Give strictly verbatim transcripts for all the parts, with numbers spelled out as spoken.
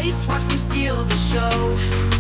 face, watch me steal the show.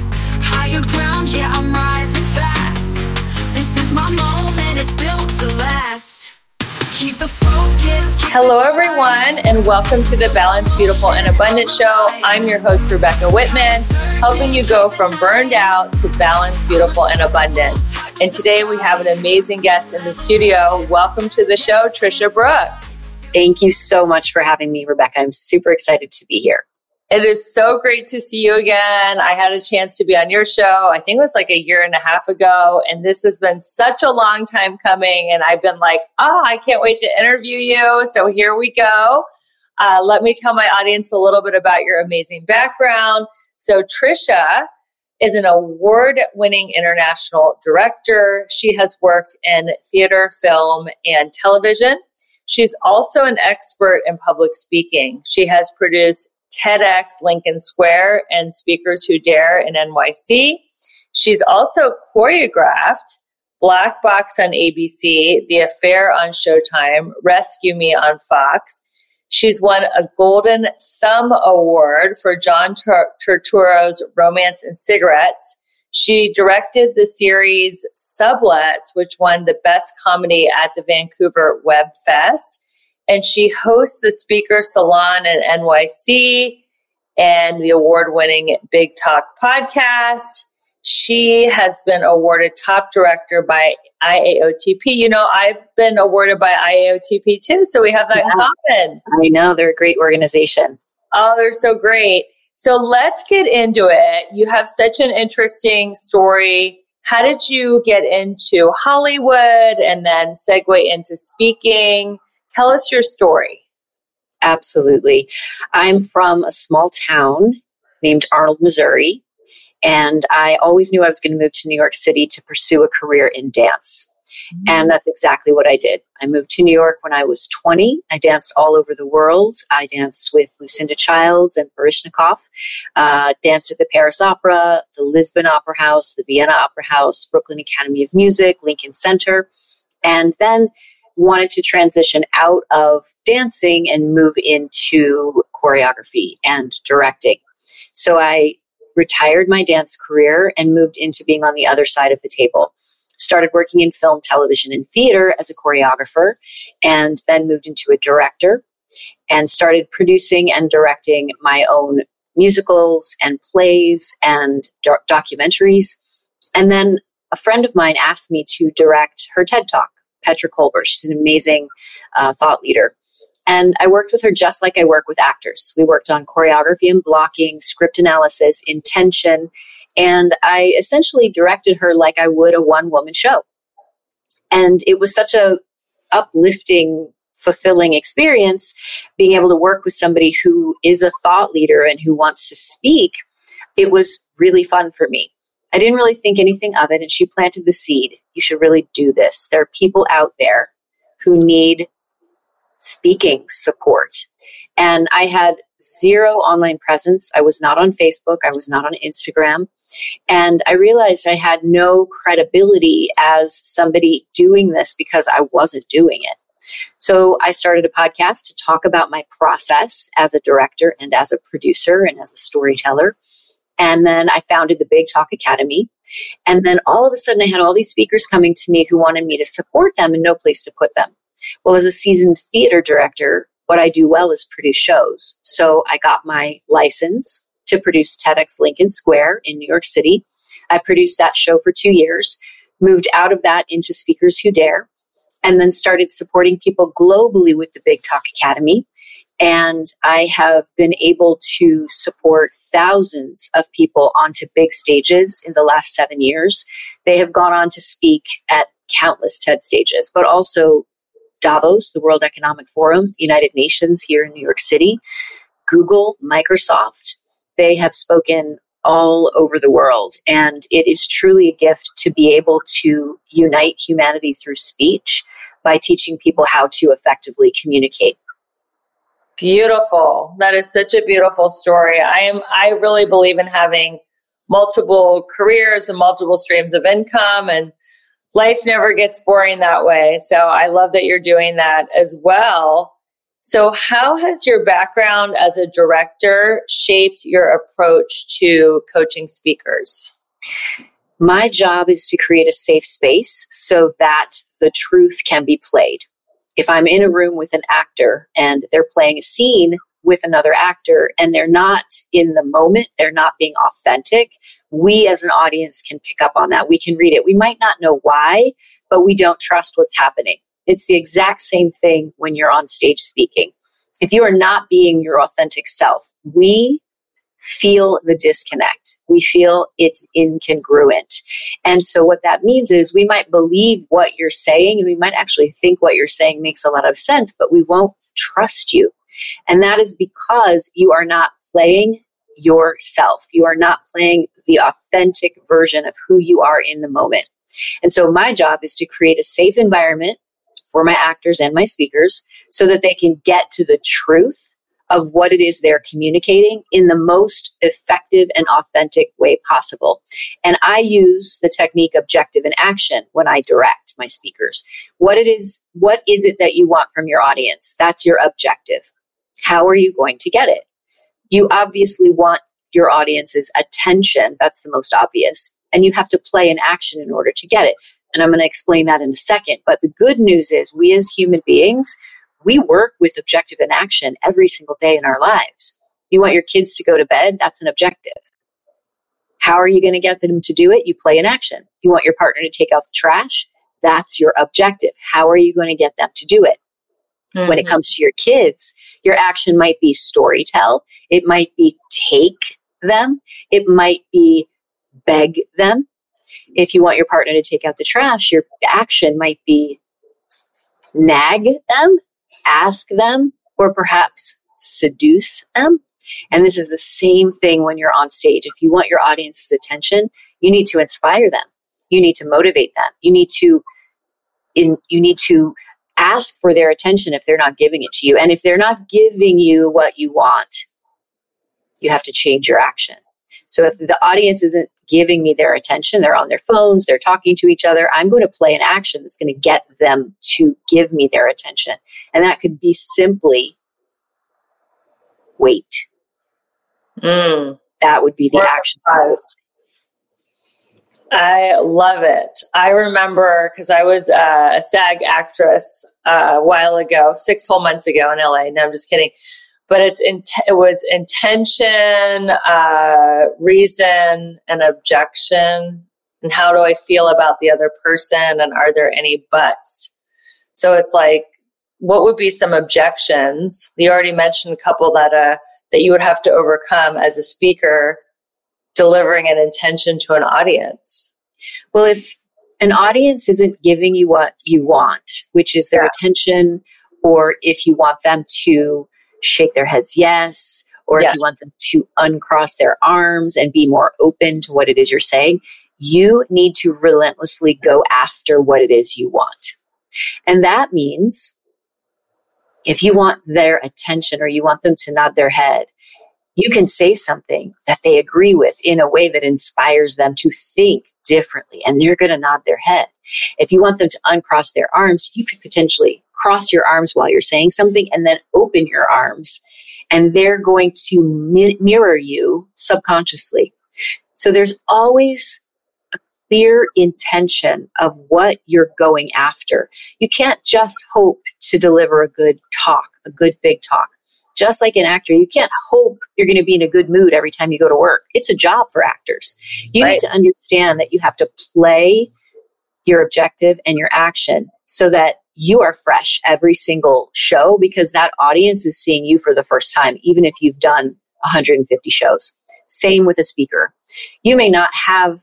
Higher ground, yeah, I'm rising fast. This is my moment, it's built to last. Keep the focus. Keep Hello, everyone, and welcome to the Balanced, Beautiful, and Abundant Show. I'm your host, Rebecca Whitman, helping you go from burned out to balanced, beautiful, and abundant. And today we have an amazing guest in the studio. Welcome to the show, Trisha Brook. Thank you so much for having me, Rebecca. I'm super excited to be here. It is so great to see you again. I had a chance to be on your show, I think it was like a year and a half ago. And this has been such a long time coming. And I've been like, oh, I can't wait to interview you. So here we go. Uh, let me tell my audience a little bit about your amazing background. So Trisha is an award-winning international director. She has worked in theater, film, and television. She's also an expert in public speaking. She has produced TEDx Lincoln Square and Speakers Who Dare in N Y C. She's also choreographed Black Box on A B C, The Affair on Showtime, Rescue Me on Fox. She's won a Golden Thumb Award for John Turturro's Romance and Cigarettes. She directed the series Sublets, which won the Best Comedy at the Vancouver Web Fest. And she hosts the Speaker Salon in N Y C and the award-winning Big Talk podcast. She has been awarded top director by I A O T P. You know, I've been awarded by I A O T P too, so we have that yeah, in common. I know, they're a great organization. Oh, they're so great. So let's get into it. You have such an interesting story. How did you get into Hollywood and then segue into speaking? Tell us your story. Absolutely. I'm from a small town named Arnold, Missouri, and I always knew I was going to move to New York City to pursue a career in dance. Mm-hmm. And that's exactly what I did. I moved to New York when I was twenty. I danced all over the world. I danced with Lucinda Childs and Baryshnikov, uh, danced at the Paris Opera, the Lisbon Opera House, the Vienna Opera House, Brooklyn Academy of Music, Lincoln Center, and then wanted to transition out of dancing and move into choreography and directing. So I retired my dance career and moved into being on the other side of the table. Started working in film, television, and theater as a choreographer, and then moved into a director and started producing and directing my own musicals and plays and do- documentaries. And then a friend of mine asked me to direct her TED Talk. Petra Kolber. She's an amazing uh, thought leader. And I worked with her just like I work with actors. We worked on choreography and blocking, script analysis, intention, and I essentially directed her like I would a one-woman show. And it was such a uplifting, fulfilling experience being able to work with somebody who is a thought leader and who wants to speak. It was really fun for me. I didn't really think anything of it, and she planted the seed. You should really do this. There are people out there who need speaking support. And I had zero online presence. I was not on Facebook. I was not on Instagram. And I realized I had no credibility as somebody doing this because I wasn't doing it. So I started a podcast to talk about my process as a director and as a producer and as a storyteller. And then I founded the Big Talk Academy. And then all of a sudden I had all these speakers coming to me who wanted me to support them and no place to put them. Well, as a seasoned theater director, what I do well is produce shows. So I got my license to produce TEDx Lincoln Square in New York City. I produced that show for two years, moved out of that into Speakers Who Dare, and then started supporting people globally with the Big Talk Academy. And I have been able to support thousands of people onto big stages in the last seven years. They have gone on to speak at countless TED stages, but also Davos, the World Economic Forum, the United Nations here in New York City, Google, Microsoft. They have spoken all over the world. And it is truly a gift to be able to unite humanity through speech by teaching people how to effectively communicate. Beautiful. That is such a beautiful story. I am, I really believe in having multiple careers and multiple streams of income, and life never gets boring that way. So I love that you're doing that as well. So how has your background as a director shaped your approach to coaching speakers? My job is to create a safe space so that the truth can be played. If I'm in a room with an actor and they're playing a scene with another actor and they're not in the moment, they're not being authentic, we as an audience can pick up on that. We can read it. We might not know why, but we don't trust what's happening. It's the exact same thing when you're on stage speaking. If you are not being your authentic self, we feel the disconnect. We feel it's incongruent. And so what that means is we might believe what you're saying and we might actually think what you're saying makes a lot of sense, but we won't trust you. And that is because you are not playing yourself. You are not playing the authentic version of who you are in the moment. And so my job is to create a safe environment for my actors and my speakers so that they can get to the truth of what it is they're communicating in the most effective and authentic way possible. And I use the technique objective in action when I direct my speakers. What it is, what is it that you want from your audience? That's your objective. How are you going to get it? You obviously want your audience's attention. That's the most obvious. And you have to play an action in order to get it. And I'm going to explain that in a second. But the good news is we as human beings, we work with objective and action every single day in our lives. You want your kids to go to bed? That's an objective. How are you going to get them to do it? You play an action. You want your partner to take out the trash? That's your objective. How are you going to get them to do it? Mm-hmm. When it comes to your kids, your action might be storytell. It might be take them. It might be beg them. If you want your partner to take out the trash, your action might be nag them, ask them, or perhaps seduce them. And this is the same thing when you're on stage. If you want your audience's attention, you need to inspire them. You need to motivate them. You need to in, you need to ask for their attention if they're not giving it to you. And if they're not giving you what you want, you have to change your action. So if the audience isn't giving me their attention, they're on their phones, they're talking to each other, I'm going to play an action that's going to get them to give me their attention. And that could be simply wait. Mm. That would be the action. I love it. I remember because I was uh, a SAG actress uh, a while ago, six whole months ago in L A. No, I'm just kidding. But it's in, it was intention, uh, reason, and objection. And how do I feel about the other person? And are there any buts? So it's like, what would be some objections? You already mentioned a couple that uh, that you would have to overcome as a speaker delivering an intention to an audience. Well, if an audience isn't giving you what you want, which is their yeah. attention, or if you want them to shake their heads yes, or yes. if you want them to uncross their arms and be more open to what it is you're saying, you need to relentlessly go after what it is you want. And that means if you want their attention or you want them to nod their head, you can say something that they agree with in a way that inspires them to think differently, and they're going to nod their head. If you want them to uncross their arms, you could potentially cross your arms while you're saying something and then open your arms, and they're going to mi- mirror you subconsciously. So there's always a clear intention of what you're going after. You can't just hope to deliver a good talk, a good big talk. Just like an actor, you can't hope you're going to be in a good mood every time you go to work. It's a job for actors. You right. need to understand that you have to play your objective and your action so that you are fresh every single show, because that audience is seeing you for the first time, even if you've done one hundred fifty shows. Same with a speaker. You may not have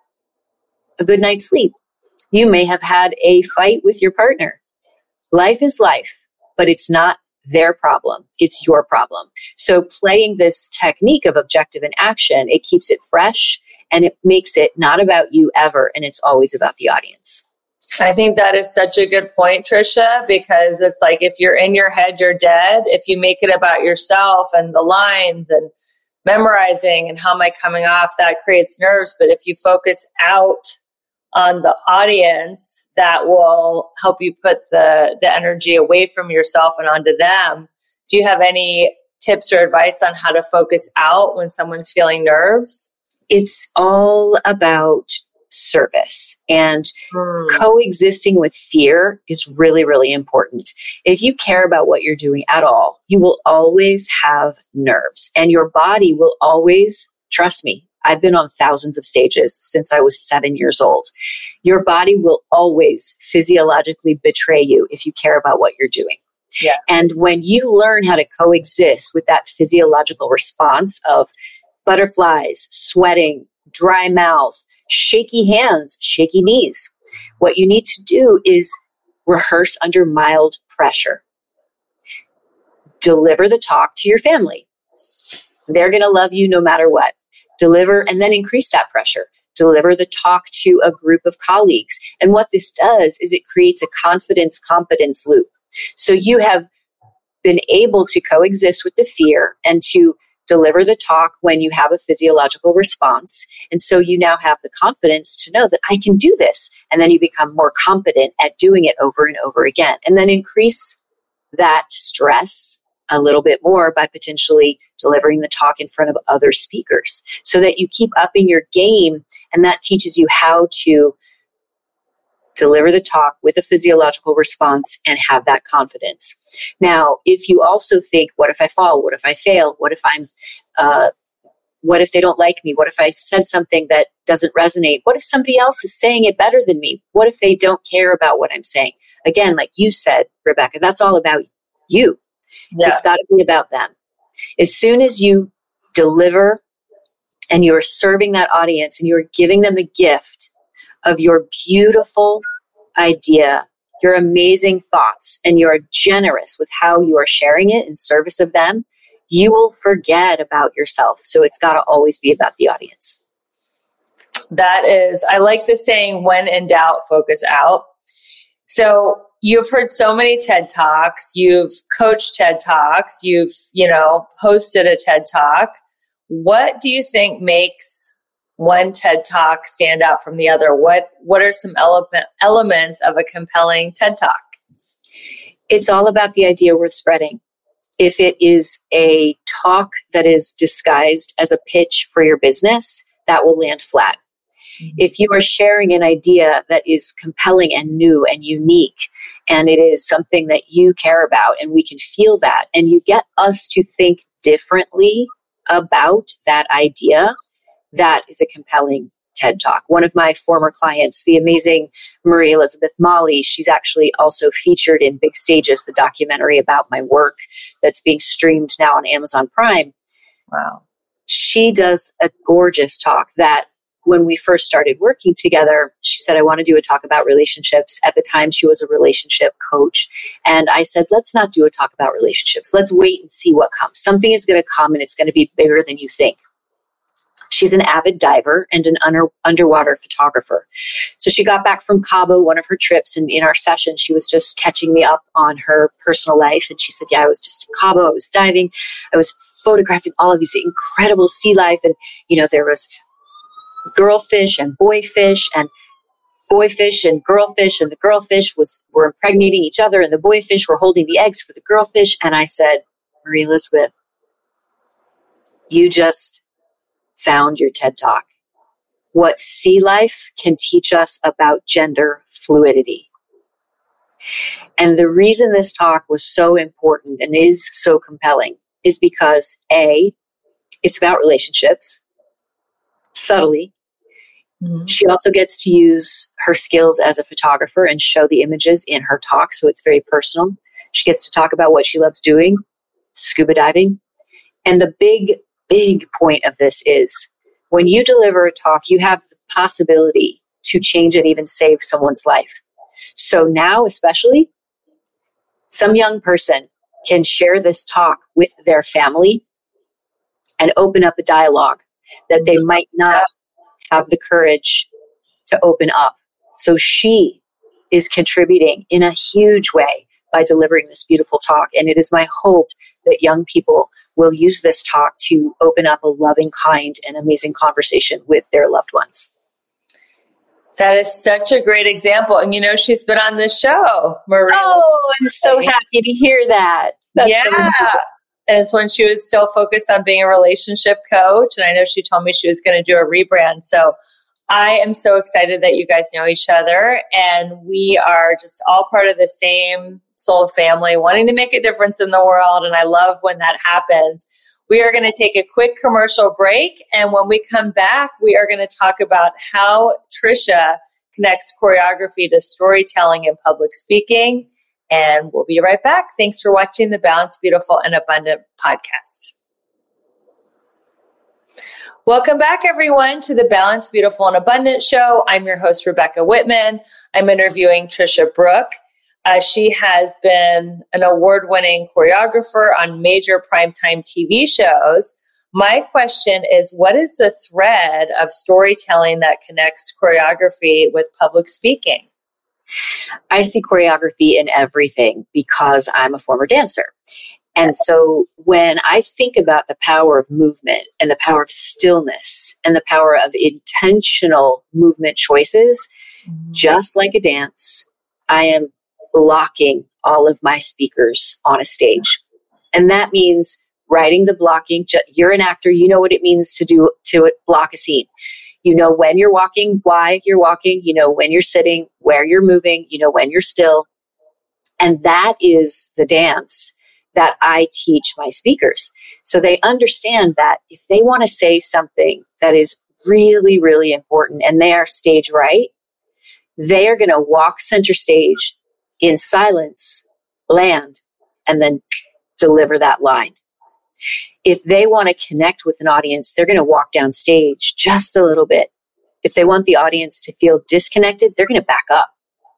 a good night's sleep. You may have had a fight with your partner. Life is life, but it's not their problem. It's your problem. So playing this technique of objective and action, it keeps it fresh and it makes it not about you ever. And it's always about the audience. I think that is such a good point, Trisha, because it's like, if you're in your head, you're dead. If you make it about yourself and the lines and memorizing and how am I coming off, that creates nerves. But if you focus out on the audience that will help you put the, the energy away from yourself and onto them. Do you have any tips or advice on how to focus out when someone's feeling nerves? It's all about service, and mm. coexisting with fear is really, really important. If you care about what you're doing at all, you will always have nerves, and your body will always, trust me, I've been on thousands of stages since I was seven years old. Your body will always physiologically betray you if you care about what you're doing. Yeah. And when you learn how to coexist with that physiological response of butterflies, sweating, dry mouth, shaky hands, shaky knees, what you need to do is rehearse under mild pressure. Deliver the talk to your family. They're going to love you no matter what. Deliver and then increase that pressure. Deliver the talk to a group of colleagues. And what this does is it creates a confidence competence loop. So you have been able to coexist with the fear and to deliver the talk when you have a physiological response. And so you now have the confidence to know that I can do this. And then you become more competent at doing it over and over again. And then increase that stress a little bit more by potentially delivering the talk in front of other speakers so that you keep upping your game. And that teaches you how to deliver the talk with a physiological response and have that confidence. Now, if you also think, what if I fall? What if I fail? What if I'm, uh, what if they don't like me? What if I said something that doesn't resonate? What if somebody else is saying it better than me? What if they don't care about what I'm saying? Again, like you said, Rebecca, that's all about you. Yeah. It's got to be about them. As soon as you deliver and you're serving that audience and you're giving them the gift of your beautiful idea, your amazing thoughts, and you're generous with how you are sharing it in service of them, you will forget about yourself. So it's got to always be about the audience. That is, I like the saying, when in doubt, focus out. So you've heard so many TED Talks, you've coached TED Talks, you've, you know, hosted a TED Talk. What do you think makes one TED Talk stand out from the other? What What are some ele- elements of a compelling TED Talk? It's all about the idea worth spreading. If it is a talk that is disguised as a pitch for your business, that will land flat. Mm-hmm. If you are sharing an idea that is compelling and new and unique, and it is something that you care about, and we can feel that, and you get us to think differently about that idea, that is a compelling TED Talk. One of my former clients, the amazing Marie Elizabeth Molly, she's actually also featured in Big Stages, the documentary about my work that's being streamed now on Amazon Prime. Wow. She does a gorgeous talk that when we first started working together, she said, I want to do a talk about relationships. At the time, she was a relationship coach. And I said, let's not do a talk about relationships. Let's wait and see what comes. Something is going to come and it's going to be bigger than you think. She's an avid diver and an under, underwater photographer. So she got back from Cabo, one of her trips, and in our session, she was just catching me up on her personal life. And she said, yeah, I was just in Cabo, I was diving, I was photographing all of these incredible sea life. And, you know, there was girlfish and boyfish and boyfish and girlfish, and the girlfish was were impregnating each other, and the boyfish were holding the eggs for the girlfish. And I said, Marie Elizabeth, you just found your TED Talk. What sea life can teach us about gender fluidity. And the reason this talk was so important and is so compelling is because A, it's about relationships, subtly. Mm-hmm. She also gets to use her skills as a photographer and show the images in her talk, so it's very personal. She gets to talk about what she loves doing, scuba diving. And the big big point of this is when you deliver a talk, you have the possibility to change and even save someone's life. So now, especially, some young person can share this talk with their family and open up a dialogue that they might not have the courage to open up. So she is contributing in a huge way by delivering this beautiful talk. And it is my hope that young people will use this talk to open up a loving, kind, and amazing conversation with their loved ones. That is such a great example. And you know, she's been on this show, Marie. Oh, I'm so happy to hear that. That's yeah. so and it's when she was still focused on being a relationship coach. And I know she told me she was going to do a rebrand. So I am so excited that you guys know each other. And we are just all part of the same soul family, wanting to make a difference in the world. And I love when that happens. We are going to take a quick commercial break. And when we come back, we are going to talk about how Trisha connects choreography to storytelling and public speaking. And we'll be right back. Thanks for watching the Balanced, Beautiful, and Abundant podcast. Welcome back, everyone, to the Balanced, Beautiful, and Abundant show. I'm your host, Rebecca Whitman. I'm interviewing Trisha Brook. Uh, she has been an award-winning choreographer on major primetime T V shows. My question is, what is the thread of storytelling that connects choreography with public speaking? I see choreography in everything because I'm a former dancer. And so when I think about the power of movement and the power of stillness and the power of intentional movement choices, mm-hmm. just like a dance, I am blocking all of my speakers on a stage. And that means writing the blocking. You're an actor. You know what it means to do, to block a scene. You know when you're walking, why you're walking. You know when you're sitting, where you're moving. You know when you're still. And that is the dance that I teach my speakers. So they understand that if they want to say something that is really, really important and they are stage right, they are going to walk center stage in silence, land, and then deliver that line. If they want to connect with an audience, they're going to walk down stage just a little bit. If they want the audience to feel disconnected, they're going to back up.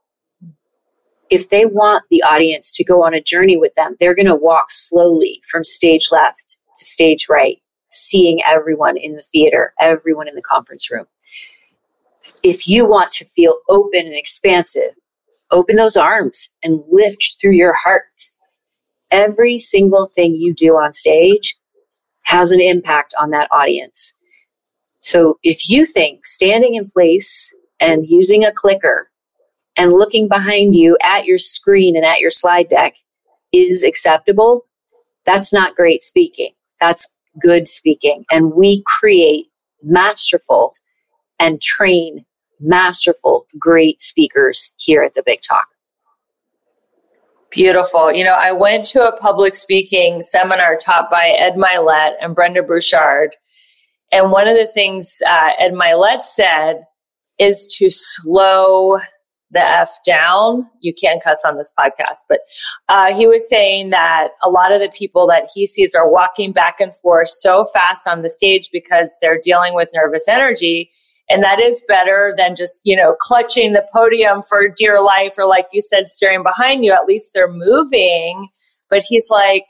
If they want the audience to go on a journey with them, they're going to walk slowly from stage left to stage right, seeing everyone in the theater, everyone in the conference room. If you want to feel open and expansive, open those arms and lift through your heart. Every single thing you do on stage has an impact on that audience. So if you think standing in place and using a clicker and looking behind you at your screen and at your slide deck is acceptable, that's not great speaking. That's good speaking. And we create masterful and train masterful, great speakers here at the Big Talk. Beautiful. You know, I went to a public speaking seminar taught by Ed Milet and Brenda Bouchard. And one of the things uh, Ed Milet said is to slow the F down. You can't cuss on this podcast, but uh, he was saying that a lot of the people that he sees are walking back and forth so fast on the stage because they're dealing with nervous energy. And that is better than just, you know, clutching the podium for dear life, or like you said, staring behind you. At least they're moving. But he's like,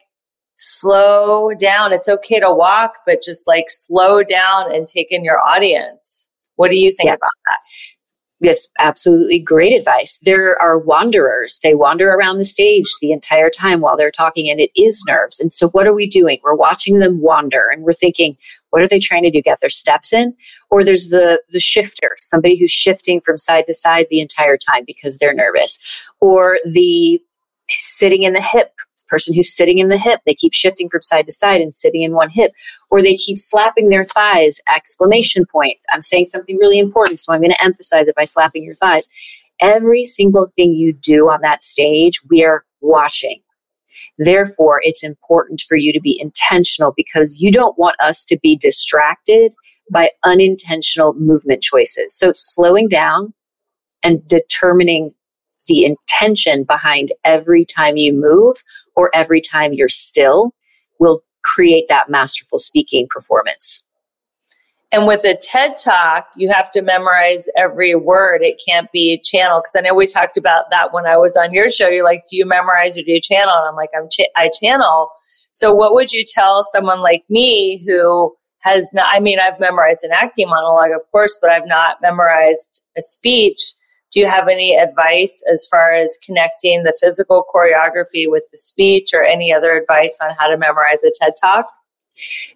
slow down. It's okay to walk, but just like slow down and take in your audience. What do you think yes. about that? That's absolutely great advice. There are wanderers. They wander around the stage the entire time while they're talking, and it is nerves. And so what are we doing? We're watching them wander, and we're thinking, what are they trying to do? Get their steps in? Or there's the, the shifter, somebody who's shifting from side to side the entire time because they're nervous. Or the sitting in the hip, person who's sitting in the hip. They keep shifting from side to side and sitting in one hip. Or they keep slapping their thighs, exclamation point. I'm saying something really important, so I'm going to emphasize it by slapping your thighs. Every single thing you do on that stage, we are watching. Therefore, it's important for you to be intentional, because you don't want us to be distracted by unintentional movement choices. So slowing down and determining the intention behind every time you move or every time you're still will create that masterful speaking performance. And with a TED Talk, you have to memorize every word. It can't be channel. Because I know we talked about that when I was on your show. You're like, do you memorize or do you channel? And I'm like, I'm ch- I channel. So what would you tell someone like me who has not, I mean, I've memorized an acting monologue, of course, but I've not memorized a speech. Do you have any advice as far as connecting the physical choreography with the speech, or any other advice on how to memorize a TED Talk?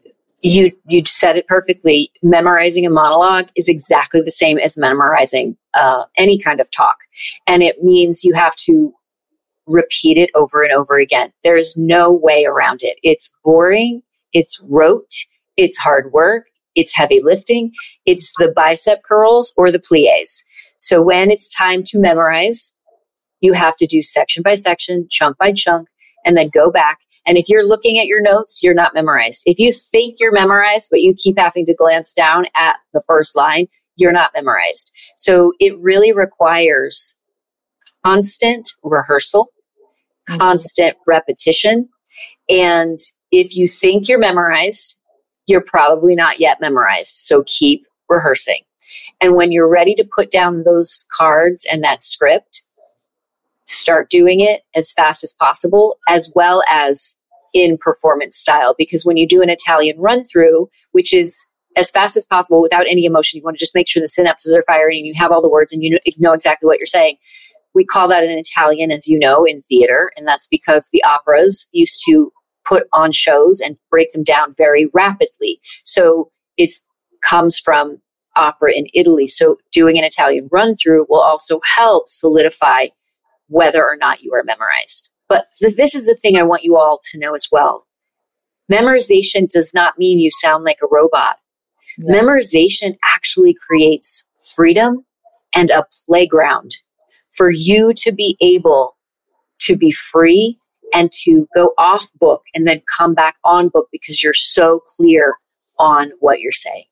You you said it perfectly. Memorizing a monologue is exactly the same as memorizing uh, any kind of talk. And it means you have to repeat it over and over again. There is no way around it. It's boring. It's rote. It's hard work. It's heavy lifting. It's the bicep curls or the plies. So when it's time to memorize, you have to do section by section, chunk by chunk, and then go back. And if you're looking at your notes, you're not memorized. If you think you're memorized, but you keep having to glance down at the first line, you're not memorized. So it really requires constant rehearsal, mm-hmm. constant repetition. And if you think you're memorized, you're probably not yet memorized. So keep rehearsing. And when you're ready to put down those cards and that script, start doing it as fast as possible, as well as in performance style. Because when you do an Italian run through, which is as fast as possible without any emotion, you want to just make sure the synapses are firing and you have all the words and you know exactly what you're saying. We call that an Italian, as you know, in theater. And that's because the operas used to put on shows and break them down very rapidly. So it comes from opera in Italy. So doing an Italian run through will also help solidify whether or not you are memorized. But th- this is the thing I want you all to know as well. Memorization does not mean you sound like a robot. Yeah. Memorization actually creates freedom and a playground for you to be able to be free and to go off book and then come back on book because you're so clear on what you're saying.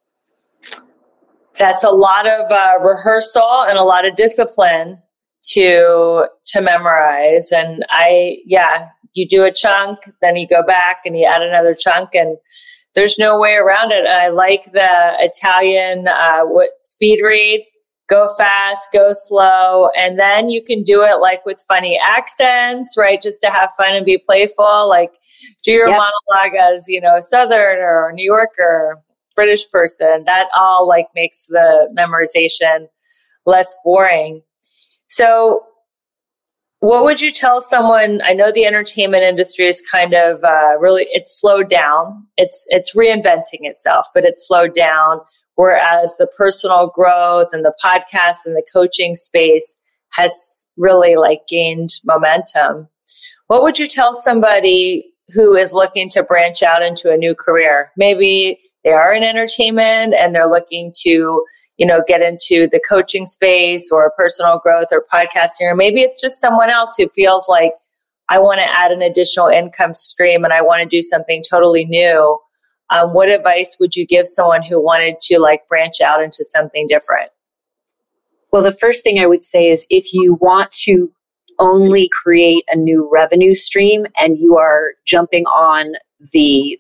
That's a lot of uh, rehearsal and a lot of discipline to to memorize. And I, yeah, you do a chunk, then you go back and you add another chunk, and there's no way around it. And I like the Italian uh, what speed read. Go fast, go slow, and then you can do it like with funny accents, right? Just to have fun and be playful. Like do your yep. monologue as, you know, Southern or New Yorker, British person. That all like makes the memorization less boring. So what would you tell someone? I know the entertainment industry is kind of uh, really, it's slowed down. It's it's reinventing itself, but it's slowed down. Whereas the personal growth and the podcast and the coaching space has really like gained momentum. What would you tell somebody who is looking to branch out into a new career? Maybe they are in entertainment and they're looking to, you know, get into the coaching space or personal growth or podcasting, or maybe it's just someone else who feels like, I want to add an additional income stream and I want to do something totally new. Um, what advice would you give someone who wanted to like branch out into something different? Well, the first thing I would say is if you want to only create a new revenue stream and you are jumping on the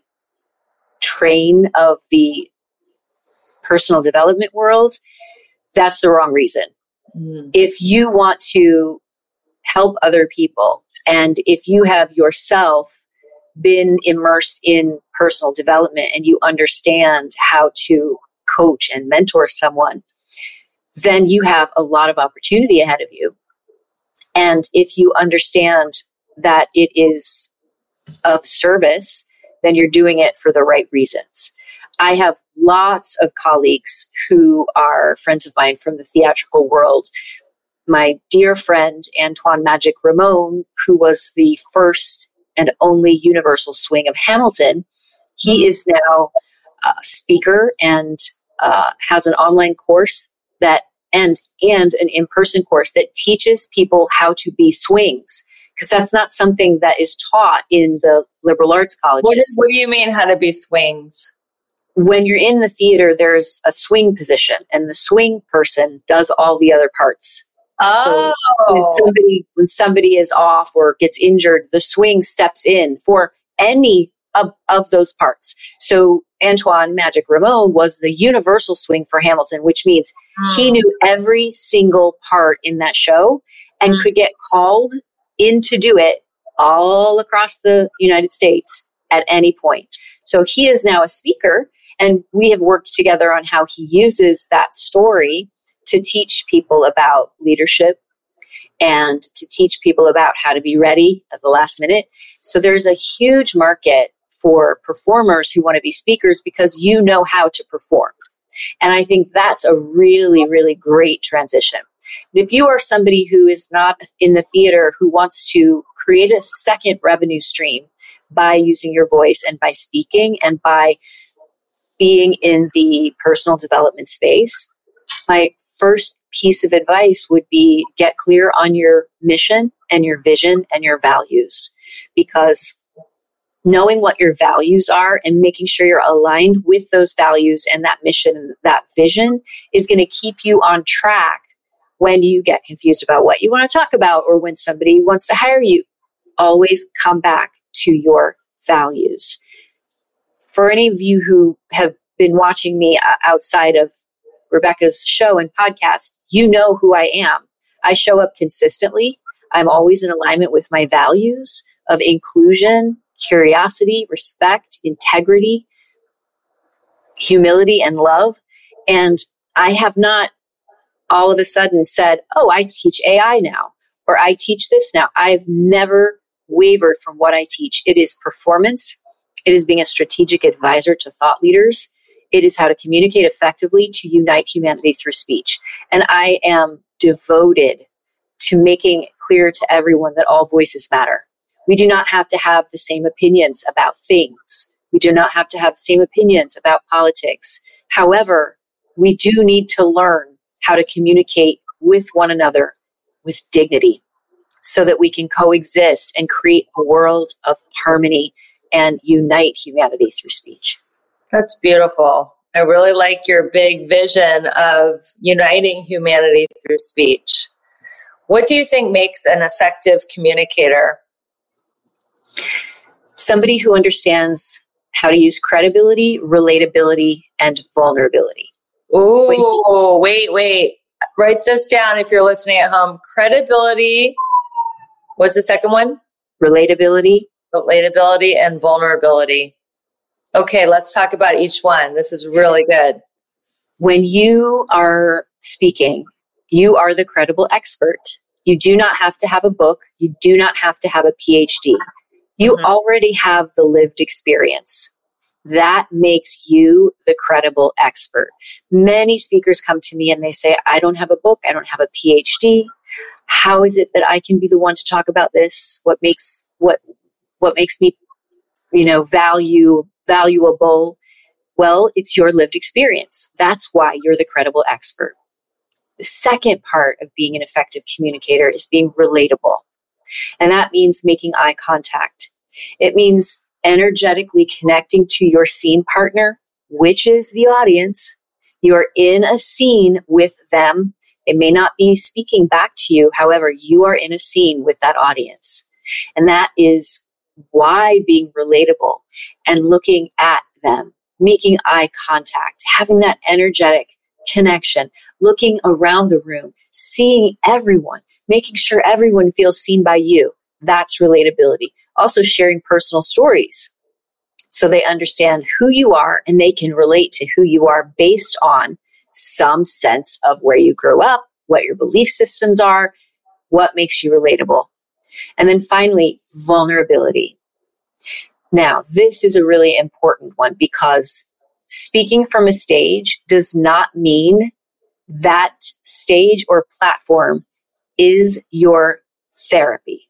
train of the personal development world, that's the wrong reason. Mm. If you want to help other people, and if you have yourself been immersed in personal development and you understand how to coach and mentor someone, then you have a lot of opportunity ahead of you. And if you understand that it is of service, then you're doing it for the right reasons. I have lots of colleagues who are friends of mine from the theatrical world. My dear friend, Antoine Magic Ramon, who was the first and only universal swing of Hamilton, he is now a speaker and uh, has an online course that and and an in-person course that teaches people how to be swings, because that's not something that is taught in the liberal arts colleges. What, is, what do you mean how to be swings? When you're in the theater, there's a swing position, and the swing person does all the other parts. Oh. So when somebody when somebody is off or gets injured, the swing steps in for any of, of those parts. So Antoine Magic Ramon was the universal swing for Hamilton, which means mm. he knew every single part in that show and mm. could get called in to do it all across the United States at any point. So he is now a speaker, and we have worked together on how he uses that story to teach people about leadership and to teach people about how to be ready at the last minute. So there's a huge market for performers who want to be speakers because you know how to perform. And I think that's a really, really great transition. But if you are somebody who is not in the theater, who wants to create a second revenue stream by using your voice and by speaking and by being in the personal development space, my first piece of advice would be get clear on your mission and your vision and your values. Because knowing what your values are and making sure you're aligned with those values and that mission and that vision is going to keep you on track when you get confused about what you want to talk about or when somebody wants to hire you. Always come back to your values. For any of you who have been watching me outside of Rebecca's show and podcast, you know who I am. I show up consistently. I'm always in alignment with my values of inclusion, curiosity, respect, integrity, humility, and love. And I have not all of a sudden said, oh, I teach A I now, or I teach this now. I've never wavered from what I teach. It is performance. It is being a strategic advisor to thought leaders. It is how to communicate effectively to unite humanity through speech. And I am devoted to making it clear to everyone that all voices matter. We do not have to have the same opinions about things. We do not have to have the same opinions about politics. However, we do need to learn how to communicate with one another with dignity so that we can coexist and create a world of harmony and unite humanity through speech. That's beautiful. I really like your big vision of uniting humanity through speech. What do you think makes an effective communicator? Somebody who understands how to use credibility, relatability, and vulnerability. Ooh, wait, wait. Write this down if you're listening at home. Credibility. What's the second one? Relatability. Relatability and vulnerability. Okay, let's talk about each one. This is really good. When you are speaking, you are the credible expert. You do not have to have a book. You do not have to have a P H D. You mm-hmm. already have the lived experience. That makes you the credible expert. Many speakers come to me and they say, I don't have a book. I don't have a P H D. How is it that I can be the one to talk about this? What makes, what, what makes me, you know, value, valuable? Well, it's your lived experience. That's why you're the credible expert. The second part of being an effective communicator is being relatable. And that means making eye contact. It means energetically connecting to your scene partner, which is the audience. You're in a scene with them. They may not be speaking back to you. However, you are in a scene with that audience. And that is why being relatable and looking at them, making eye contact, having that energetic connection, looking around the room, seeing everyone, making sure everyone feels seen by you. That's relatability. Also sharing personal stories so they understand who you are and they can relate to who you are based on some sense of where you grew up, what your belief systems are, what makes you relatable. And then finally, vulnerability. Now, this is a really important one because speaking from a stage does not mean that stage or platform is your therapy.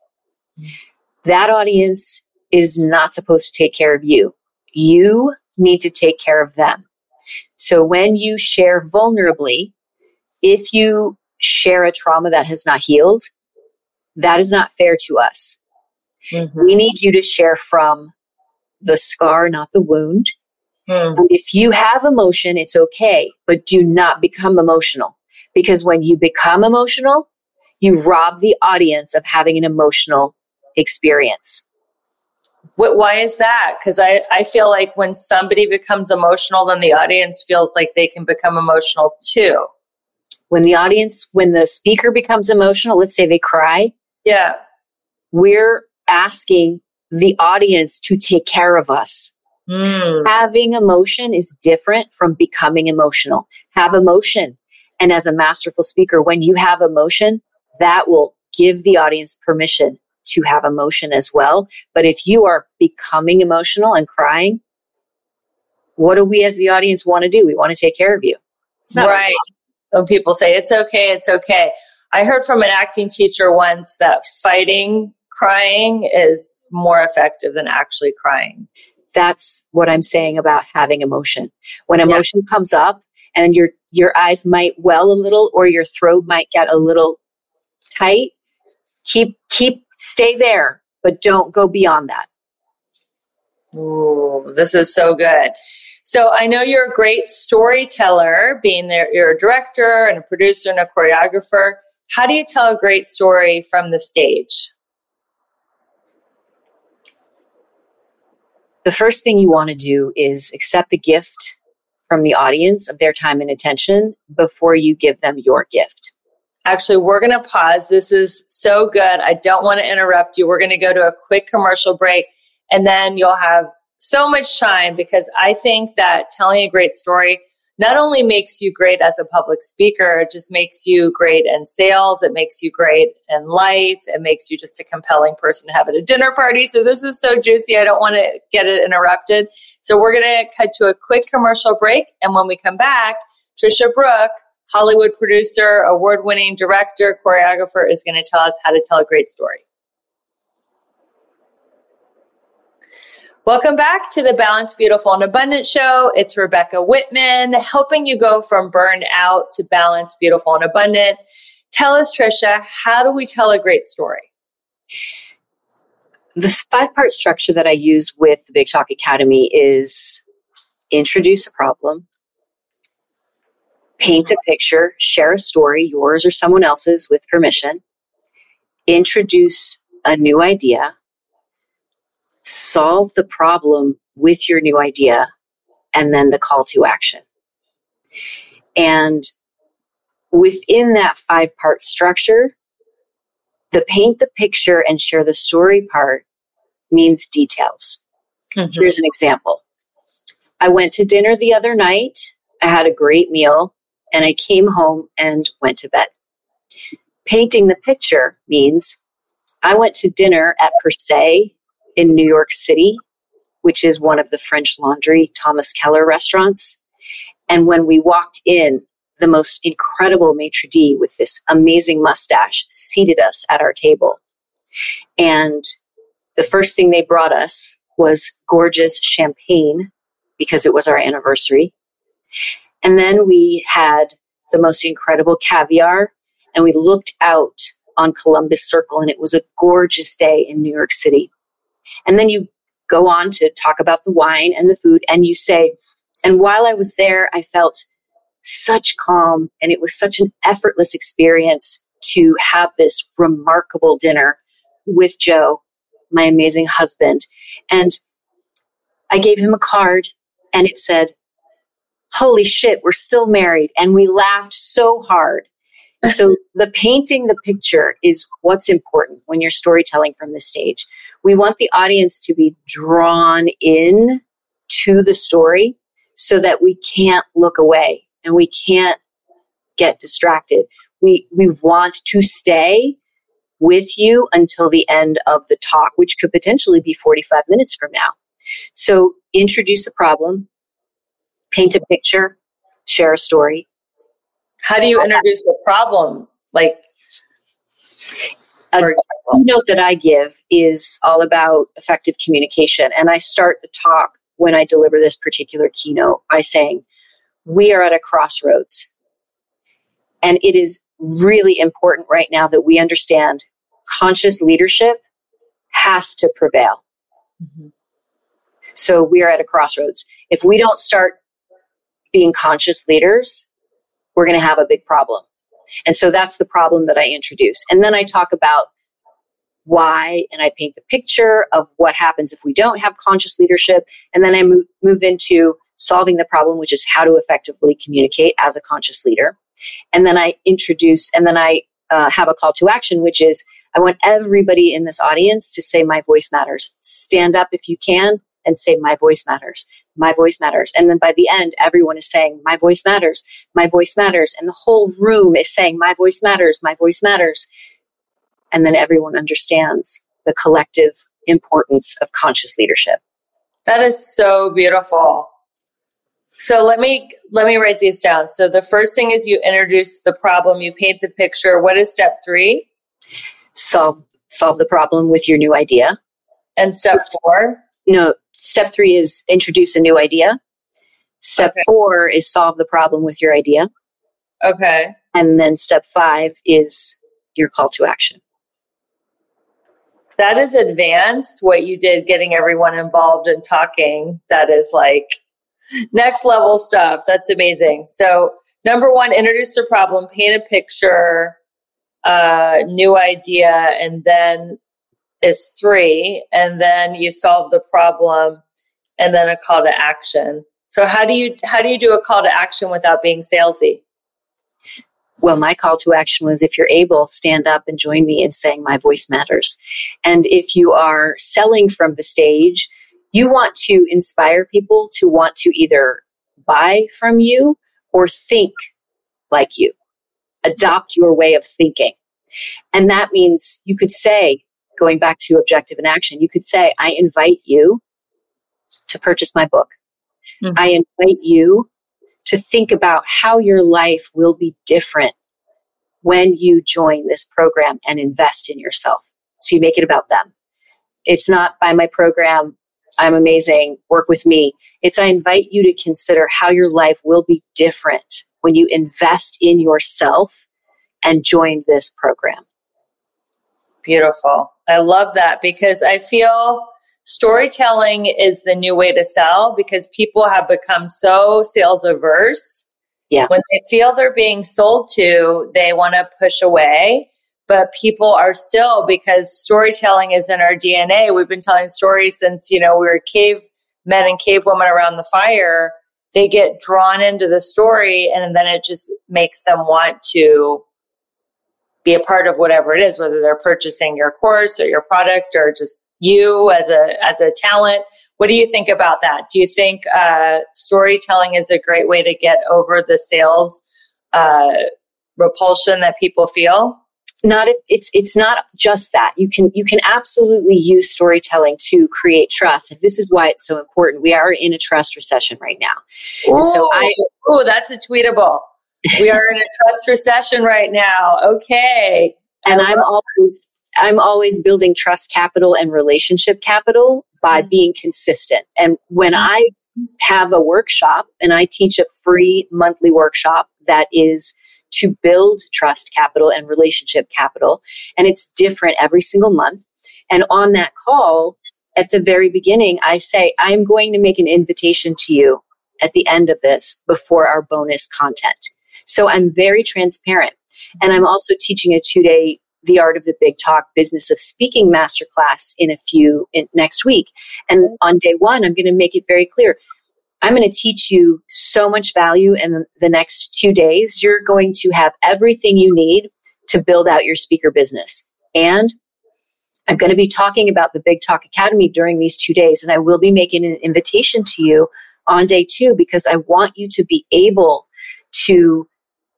That audience is not supposed to take care of you. You need to take care of them. So when you share vulnerably, if you share a trauma that has not healed, that is not fair to us. Mm-hmm. We need you to share from the scar, not the wound. Mm. And if you have emotion, it's okay, but do not become emotional. Because when you become emotional, you rob the audience of having an emotional experience. What, why is that? Because I, I feel like when somebody becomes emotional, then the audience feels like they can become emotional too. When the audience, when the speaker becomes emotional, let's say they cry. Yeah. We're asking the audience to take care of us. Mm. Having emotion is different from becoming emotional. Have emotion. And as a masterful speaker, when you have emotion, that will give the audience permission to have emotion as well. But if you are becoming emotional and crying, what do we as the audience want to do? We want to take care of you. It's not right. When people say, it's okay, it's okay. I heard from an acting teacher once that fighting crying is more effective than actually crying. That's what I'm saying about having emotion. When emotion yeah. comes up and your your eyes might well a little or your throat might get a little tight, keep keep stay there, but don't go beyond that. Ooh, this is so good. So I know you're a great storyteller, being there, you're a director and a producer and a choreographer. How do you tell a great story from the stage? The first thing you want to do is accept the gift from the audience of their time and attention before you give them your gift. Actually, we're going to pause. This is so good. I don't want to interrupt you. We're going to go to a quick commercial break, and then you'll have so much shine, because I think that telling a great story not only makes you great as a public speaker, it just makes you great in sales. It makes you great in life. It makes you just a compelling person to have at a dinner party. So this is so juicy. I don't want to get it interrupted. So we're going to cut to a quick commercial break. And when we come back, Trisha Brook, Hollywood producer, award-winning director, choreographer, is going to tell us how to tell a great story. Welcome back to the Balanced, Beautiful, and Abundant Show. It's Rebecca Whitman, helping you go from burned out to balanced, beautiful, and abundant. Tell us, Trisha, how do we tell a great story? The five-part structure that I use with the Big Talk Academy is introduce a problem, paint a picture, share a story, yours or someone else's with permission, introduce a new idea, solve the problem with your new idea, and then the call to action. And within that five-part structure, the paint the picture and share the story part means details. Mm-hmm. Here's an example. I went to dinner the other night. I had a great meal, and I came home and went to bed. Painting the picture means I went to dinner at Per Se in New York City, which is one of the French Laundry Thomas Keller restaurants. And when we walked in, the most incredible maitre d' with this amazing mustache seated us at our table. And the first thing they brought us was gorgeous champagne because it was our anniversary. And then we had the most incredible caviar, and we looked out on Columbus Circle, and it was a gorgeous day in New York City. And then you go on to talk about the wine and the food, and you say, and while I was there, I felt such calm, and it was such an effortless experience to have this remarkable dinner with Joe, my amazing husband. And I gave him a card, and it said, holy shit, we're still married. And we laughed so hard. So the painting the picture is what's important when you're storytelling from the stage. We want the audience to be drawn in to the story so that we can't look away and we can't get distracted. We we want to stay with you until the end of the talk, which could potentially be forty-five minutes from now. So introduce a problem, paint a picture, share a story. How do you introduce the problem? Like, a keynote that I give is all about effective communication. And I start the talk when I deliver this particular keynote by saying, we are at a crossroads. And it is really important right now that we understand conscious leadership has to prevail. Mm-hmm. So we are at a crossroads. If we don't start being conscious leaders, we're going to have a big problem. And so that's the problem that I introduce. And then I talk about why, and I paint the picture of what happens if we don't have conscious leadership. And then I move, move into solving the problem, which is how to effectively communicate as a conscious leader. And then I introduce, and then I uh, have a call to action, which is I want everybody in this audience to say, my voice matters. Stand up if you can and say, my voice matters. My voice matters. And then by the end, everyone is saying, my voice matters. My voice matters. And the whole room is saying, my voice matters. My voice matters. And then everyone understands the collective importance of conscious leadership. That is so beautiful. So let me let me write these down. So the first thing is you introduce the problem, you paint the picture. What is step three? Solve solve the problem with your new idea. And step four? No, step three is introduce a new idea. Step okay. four is solve the problem with your idea. Okay. And then step five is your call to action. That is advanced, what you did, getting everyone involved and talking. That is like next level stuff. That's amazing. So number one, introduce the problem, paint a picture, uh, new idea, and then is three. And then you solve the problem and then a call to action. So how do you, how do you do a call to action without being salesy? Well, my call to action was, if you're able, stand up and join me in saying my voice matters. And if you are selling from the stage, you want to inspire people to want to either buy from you or think like you, adopt your way of thinking. And that means you could say, going back to objective and action, you could say, I invite you to purchase my book. Mm-hmm. I invite you to think about how your life will be different when you join this program and invest in yourself. So you make it about them. It's not buy my program, I'm amazing, work with me. It's I invite you to consider how your life will be different when you invest in yourself and join this program. Beautiful. I love that, because I feel storytelling is the new way to sell, because people have become so sales averse. Yeah. When they feel they're being sold to, they want to push away. But people are still, because storytelling is in our D N A. We've been telling stories since, you know, we were cave men and cave women around the fire. They get drawn into the story, and then it just makes them want to be a part of whatever it is, whether they're purchasing your course or your product or just you as a as a talent. What do you think about that? Do you think uh, storytelling is a great way to get over the sales uh, repulsion that people feel? Not if it's it's not just that. You can you can absolutely use storytelling to create trust, and this is why it's so important. We are in a trust recession right now. Ooh, so I, ooh, that's a tweetable. We are in a trust recession right now. Okay, and I'm always I'm always building trust capital and relationship capital by mm-hmm. being consistent. And when I have a workshop, and I teach a free monthly workshop that is to build trust capital and relationship capital. And it's different every single month. And on that call, at the very beginning, I say, I'm going to make an invitation to you at the end of this before our bonus content. So I'm very transparent. And I'm also teaching a two-day The Art of the Big Talk Business of Speaking masterclass in a few in, next week. And on day one, I'm going to make it very clear. I'm going to teach you so much value in the next two days. You're going to have everything you need to build out your speaker business. And I'm going to be talking about the Big Talk Academy during these two days. And I will be making an invitation to you on day two, because I want you to be able to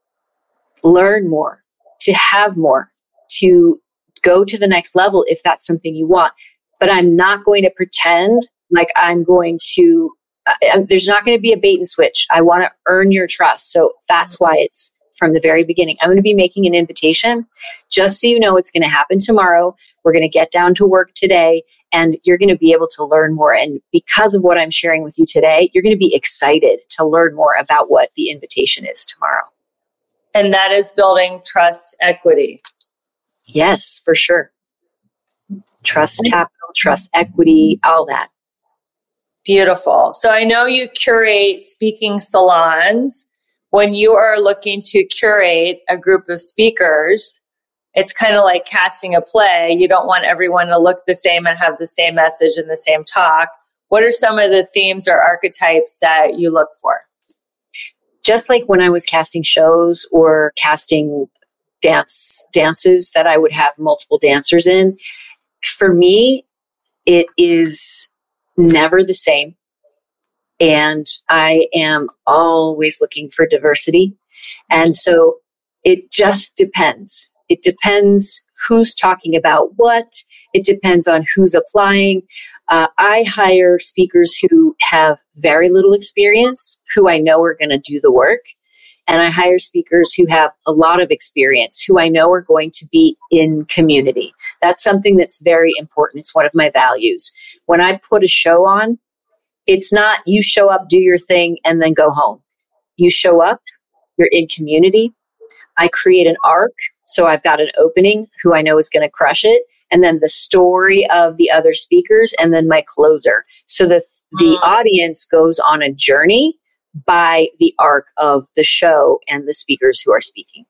learn more, to have more, to go to the next level if that's something you want. But I'm not going to pretend like I'm going to Uh, there's not going to be a bait and switch. I want to earn your trust. So that's why it's from the very beginning. I'm going to be making an invitation just so you know it's going to happen tomorrow. We're going to get down to work today, and you're going to be able to learn more. And because of what I'm sharing with you today, you're going to be excited to learn more about what the invitation is tomorrow. And that is building trust equity. Yes, for sure. Trust capital, trust equity, all that. Beautiful. So I know you curate speaking salons. When you are looking to curate a group of speakers, it's kind of like casting a play. You don't want everyone to look the same and have the same message and the same talk. What are some of the themes or archetypes that you look for? Just like when I was casting shows or casting dance dances that I would have multiple dancers in, for me, it is never the same. And I am always looking for diversity. And so it just depends. It depends who's talking about what It depends on who's applying. Uh, I hire speakers who have very little experience, who I know are going to do the work. And I hire speakers who have a lot of experience, who I know are going to be in community. That's something that's very important. It's one of my values. When I put a show on, it's not you show up, do your thing, and then go home. You show up, you're in community. I create an arc. So I've got an opening who I know is going to crush it. And then the story of the other speakers, and then my closer. So the, the audience goes on a journey by the arc of the show and the speakers who are speaking.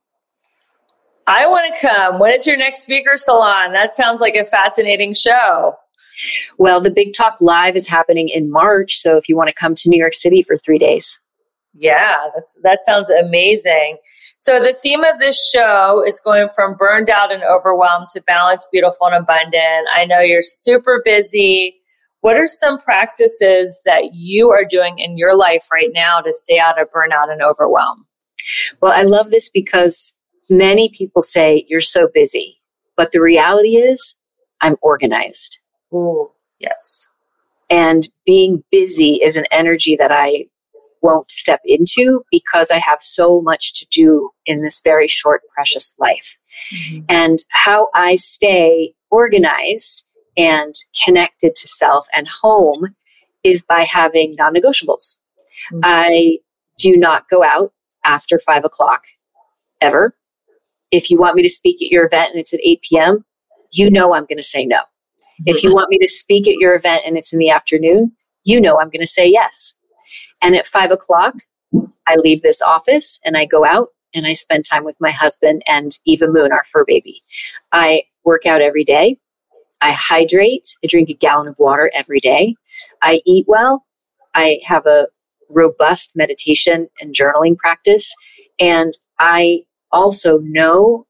I want to come. When is your next speaker salon? That sounds like a fascinating show. Well, the Big Talk Live is happening in March. So if you want to come to New York City for three days. Yeah, that's, that sounds amazing. So the theme of this show is going from burned out and overwhelmed to balanced, beautiful, and abundant. I know you're super busy. What are some practices that you are doing in your life right now to stay out of burnout and overwhelm? Well, I love this because many people say you're so busy, but the reality is I'm organized. Ooh, yes. And being busy is an energy that I won't step into because I have so much to do in this very short, precious life. Mm-hmm. And how I stay organized and connected to self and home is by having non-negotiables. Mm-hmm. I do not go out after five o'clock ever. If you want me to speak at your event and it's at eight p.m., you know I'm going to say no. Mm-hmm. If you want me to speak at your event and it's in the afternoon, you know I'm going to say yes. And at five o'clock, I leave this office and I go out and I spend time with my husband and Eva Moon, our fur baby. I work out every day. I hydrate. I drink a gallon of water every day. I eat well. I have a robust meditation and journaling practice. And I also know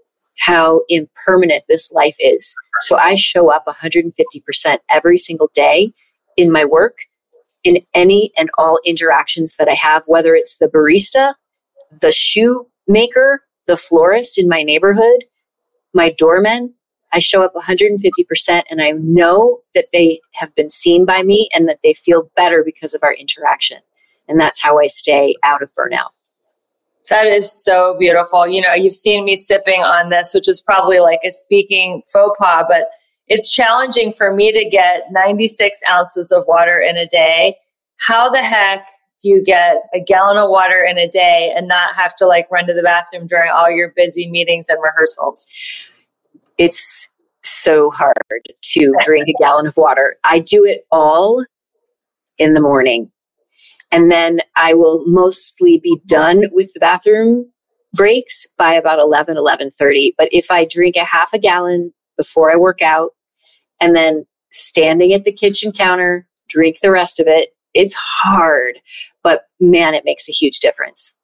how impermanent this life is. So I show up one hundred fifty percent every single day in my work, in any and all interactions that I have, whether it's the barista, the shoemaker, the florist in my neighborhood, my doorman. I show up one hundred fifty percent and I know that they have been seen by me and that they feel better because of our interaction. And that's how I stay out of burnout. That is so beautiful. You know, you've seen me sipping on this, which is probably like a speaking faux pas, but it's challenging for me to get ninety-six ounces of water in a day. How the heck do you get a gallon of water in a day and not have to like run to the bathroom during all your busy meetings and rehearsals? It's so hard to drink a gallon of water. I do it all in the morning. And then I will mostly be done with the bathroom breaks by about eleven, eleven thirty. But if I drink a half a gallon before I work out and then standing at the kitchen counter, drink the rest of it, it's hard. But man, it makes a huge difference.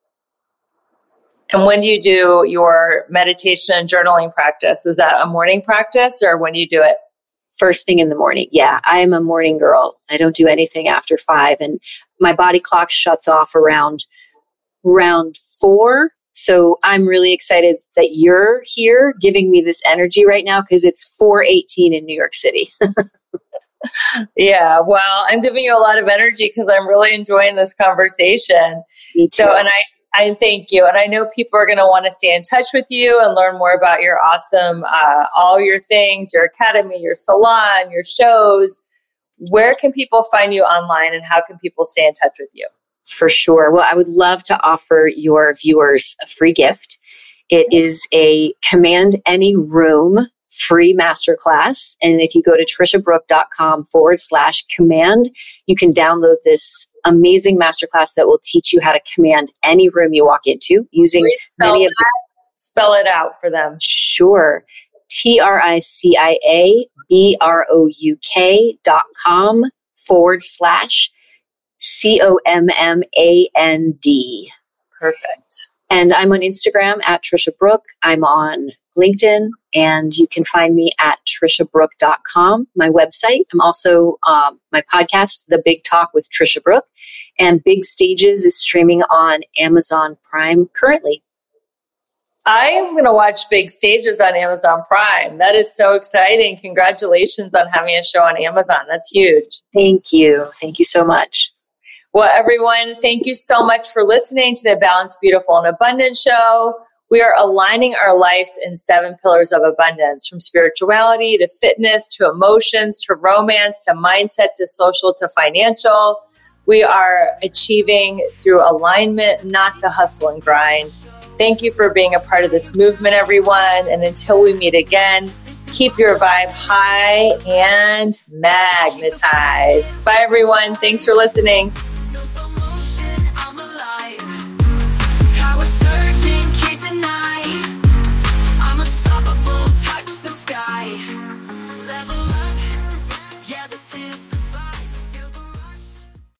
And when do you do your meditation and journaling practice? Is that a morning practice or when do you do it? First thing in the morning. Yeah, I am a morning girl. I don't do anything after five. And my body clock shuts off around, around four. So I'm really excited that you're here giving me this energy right now because it's four eighteen in New York City. Yeah, well, I'm giving you a lot of energy because I'm really enjoying this conversation. Me too. So, and I, I thank you. And I know people are going to want to stay in touch with you and learn more about your awesome, uh, all your things, your academy, your salon, your shows. Where can people find you online and how can people stay in touch with you? For sure. Well, I would love to offer your viewers a free gift. It is a Command Any Room free masterclass. And if you go to trishabrook.com forward slash command, you can download this amazing masterclass that will teach you how to command any room you walk into using many of the- Spell it out for them. Sure. T R I C I A B R O U K dot com forward slash C O M M A N D. Perfect. And I'm on Instagram at Trisha Brook. I'm on LinkedIn, and you can find me at trisha brook dot com, my website. I'm also um, my podcast, The Big Talk with Trisha Brook, and Big Stages is streaming on Amazon Prime currently. I'm going to watch Big Stages on Amazon Prime. That is so exciting. Congratulations on having a show on Amazon. That's huge. Thank you. Thank you so much. Well, everyone, thank you so much for listening to the Balanced, Beautiful, and Abundant show. We are aligning our lives in seven pillars of abundance, from spirituality to fitness to emotions to romance to mindset to social to financial. We are achieving through alignment, not the hustle and grind. Thank you for being a part of this movement, everyone. And until we meet again, keep your vibe high and magnetize. Bye, everyone. Thanks for listening.